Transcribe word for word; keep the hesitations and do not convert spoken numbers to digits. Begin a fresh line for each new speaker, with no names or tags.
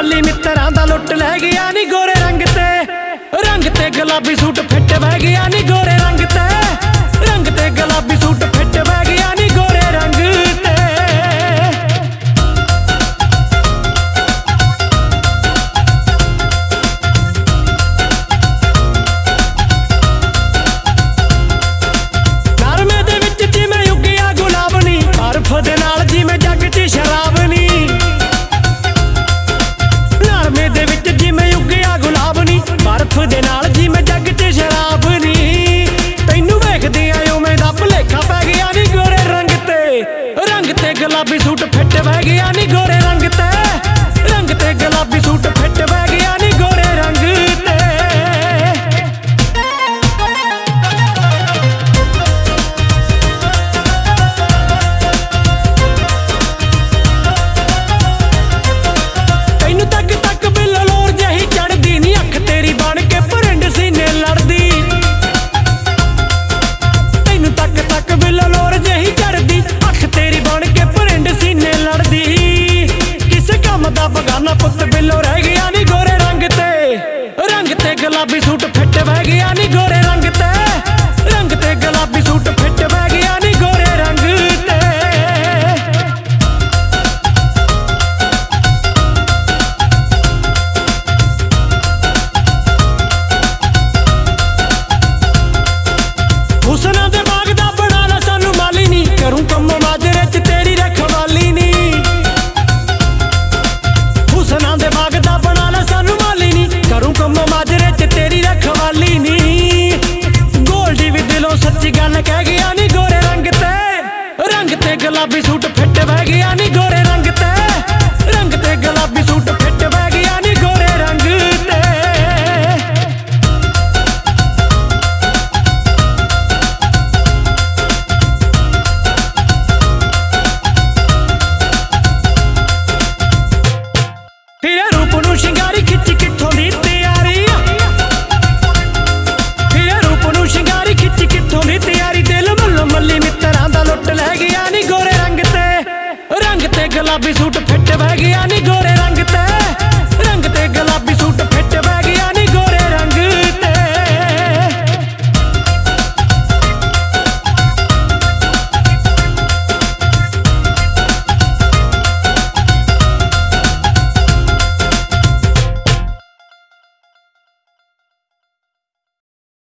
मल्ली मित्रां दा लुट लै गया नी गोरे रंग ते रंग ते गुलाबी सूट फिट बह गया नी गोरे रंग ते रंग ते गुलाबी सूट फिट बह गया नी गोरे रंग ते। नरमे दे विच जिवें उगिया गुलाब नी बर्फ दे नाल जिवें जग च शराब नी नरमे दे विच जिवें उगिया गुलाब नी बर्फ दे नाल जिवें जग च शराब नी तैनू वेखदे आयो मैं दा भुलेखा पै गया नी गोरे रंग ते रंग ते गुलाबी सूट फिट बह गया नी गोरे रंग ते रंग ते गुलाबी सूट फिट बह गया नी गोरे रंग ते। तैनू तक तक बिल्लो लोर जही चढ़दी नी अख तेरी बन के परिंड सीने लड़दी तैनू तक तक बिल्लो लोर जही चढ़दी अख तेरी बन के परिंड सीने लड़दी किस काम दा बगाना पुत बिल्लो रह गया नी गोरे रंग ते रंग ते गुलाबी सूट फिट बह गया नी गोरे रंग ते रंग ते गुलाबी सूट फिट बह गया नी गोरे रंग ते। हुसना दे बाग दा बना ला सानू माली नी करूं कम माजरे च तेरी रखवाली नी हुसना दे बाग दा बना ला सानू माली नी करूं कम माजरे च तेरी रखवाली नी गोल्डी भी दिलों सच्ची गल कह गया नी गोरे रंग ते रंग ते गुलाबी सूट फिट बह गया नी गोरे रंग ते रंग ते गुलाबी सूट फिट बह गया नी गोरे रंग ते। फिरे रूप नूं शिंगारी खिच कित्थों दी तैयारी फिरे रूप नूं शिंगारी खिच कित्थों दी तैयारी दिल मल्लो मल्ली मित्रां दा लुट लै गया नी गोरे रंग ते रंग ते गुलाबी सूट फिट बह गया नी गोरे